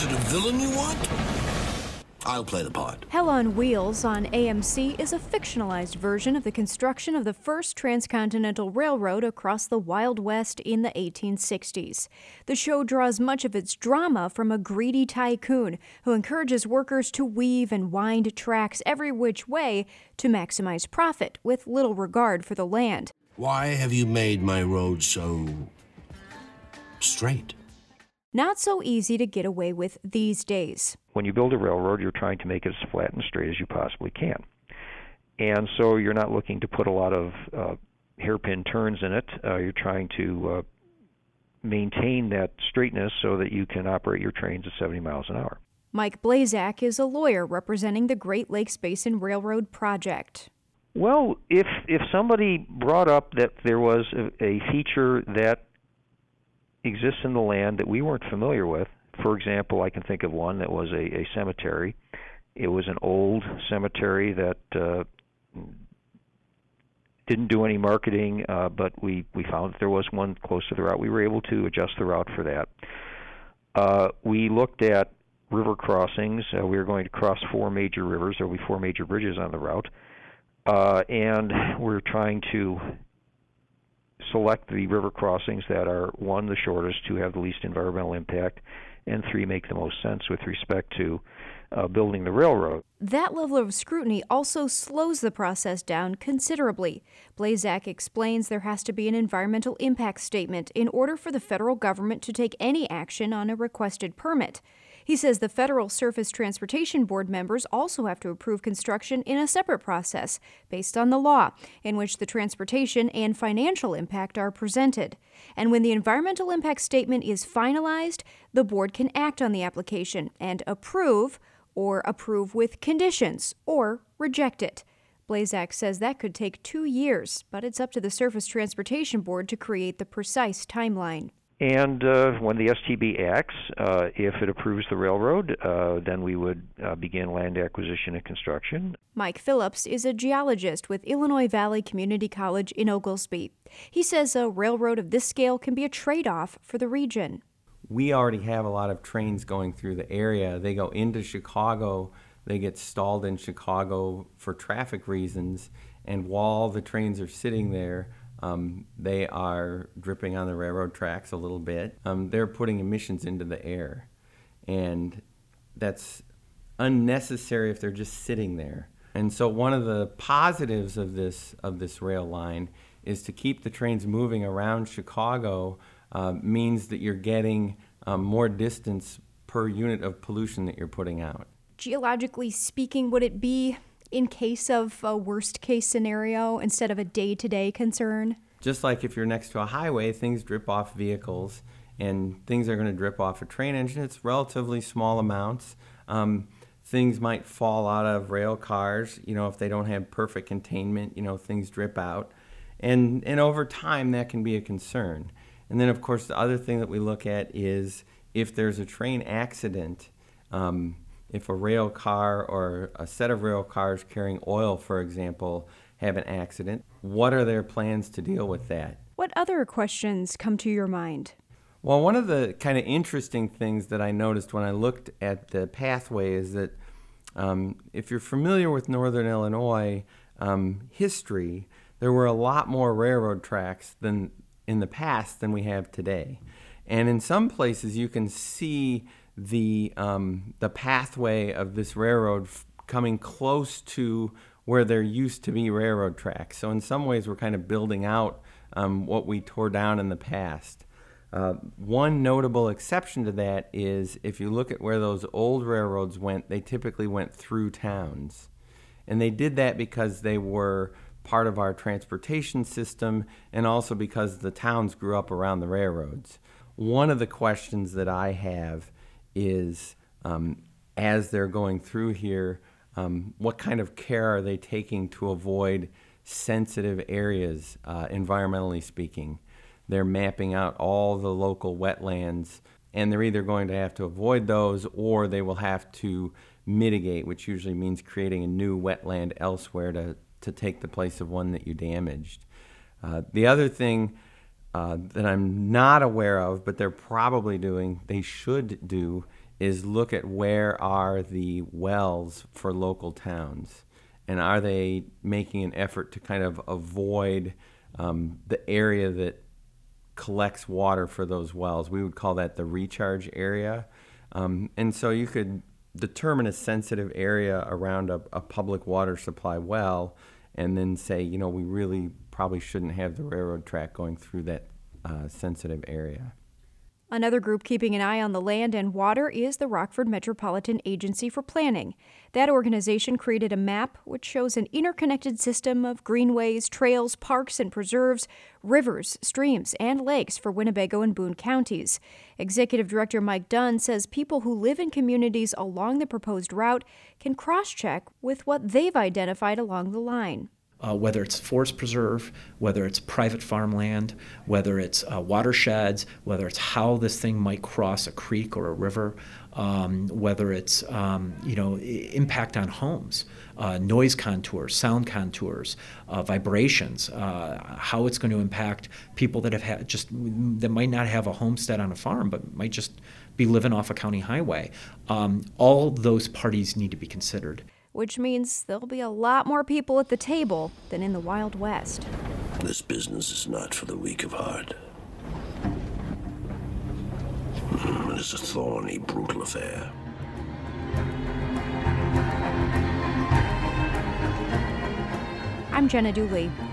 Is it a villain you want? I'll play the part. Hell on Wheels on AMC is a fictionalized version of the construction of the first transcontinental railroad across the Wild West in the 1860s. The show draws much of its drama from a greedy tycoon who encourages workers to weave and wind tracks every which way to maximize profit with little regard for the land. Why have you made my road so straight? Not so easy to get away with these days. When you build a railroad, you're trying to make it as flat and straight as you possibly can. And so you're not looking to put a lot of hairpin turns in it. You're trying to maintain that straightness so that you can operate your trains at 70 miles an hour. Mike Blazak is a lawyer representing the Great Lakes Basin Railroad project. Well, if somebody brought up that there was a feature that exists in the land that we weren't familiar with, for example, I can think of one that was a cemetery. It was an old cemetery that didn't do any marketing, but we found that there was one close to the route. We were able to adjust the route for that. We looked at river crossings. We were going to cross 4 major rivers. There will be 4 major bridges on the route. And we're trying to select the river crossings that are, 1, the shortest, 2, have the least environmental impact, and 3, make the most sense with respect to building the railroad. That level of scrutiny also slows the process down considerably. Blazak explains there has to be an environmental impact statement in order for the federal government to take any action on a requested permit. He says the Federal Surface Transportation Board members also have to approve construction in a separate process, based on the law, in which the transportation and financial impact are presented. And when the environmental impact statement is finalized, the board can act on the application and approve, or approve with conditions, or reject it. Blazak says that could take 2 years, but it's up to the Surface Transportation Board to create the precise timeline. And when the STB acts, if it approves the railroad, then we would begin land acquisition and construction. Mike Phillips is a geologist with Illinois Valley Community College in Oglesby. He says a railroad of this scale can be a trade-off for the region. We already have a lot of trains going through the area. They go into Chicago. They get stalled in Chicago for traffic reasons. And while the trains are sitting there, they are dripping on the railroad tracks a little bit. They're putting emissions into the air, and that's unnecessary if they're just sitting there. And so one of the positives of this rail line is to keep the trains moving around Chicago means that you're getting more distance per unit of pollution that you're putting out. Geologically speaking, would it be in case of a worst-case scenario instead of a day-to-day concern? Just like if you're next to a highway, things drip off vehicles, and things are going to drip off a train engine. It's relatively small amounts. Things might fall out of rail cars, if they don't have perfect containment, things drip out. And over time, that can be a concern. And then, of course, the other thing that we look at is if there's a train accident, if a rail car or a set of rail cars carrying oil, for example, have an accident, what are their plans to deal with that? What other questions come to your mind? Well, one of the kind of interesting things that I noticed when I looked at the pathway is that if you're familiar with Northern Illinois history, there were a lot more railroad tracks than in the past than we have today. And in some places you can see the pathway of this railroad coming close to where there used to be railroad tracks. So in some ways we're kind of building out what we tore down in the past. One notable exception to that is if you look at where those old railroads went, they typically went through towns. And they did that because they were part of our transportation system and also because the towns grew up around the railroads. One of the questions that I have is, as they're going through here, what kind of care are they taking to avoid sensitive areas, environmentally speaking? They're mapping out all the local wetlands, and they're either going to have to avoid those or they will have to mitigate, which usually means creating a new wetland elsewhere to take the place of one that you damaged. The other thing that I'm not aware of, but they're probably doing, they should do, is look at where are the wells for local towns, and are they making an effort to kind of avoid the area that collects water for those wells. We would call that the recharge area. And so you could determine a sensitive area around a public water supply well and then say, we really probably shouldn't have the railroad track going through that sensitive area. Another group keeping an eye on the land and water is the Rockford Metropolitan Agency for Planning. That organization created a map which shows an interconnected system of greenways, trails, parks, and preserves, rivers, streams, and lakes for Winnebago and Boone counties. Executive Director Mike Dunn says people who live in communities along the proposed route can cross-check with what they've identified along the line. Whether it's forest preserve, whether it's private farmland, whether it's watersheds, whether it's how this thing might cross a creek or a river, whether it's impact on homes, noise contours, sound contours, vibrations, how it's going to impact people that have that might not have a homestead on a farm, but might just be living off a county highway. All those parties need to be considered. Which means there'll be a lot more people at the table than in the Wild West. This business is not for the weak of heart. It is a thorny, brutal affair. I'm Jenna Dooley.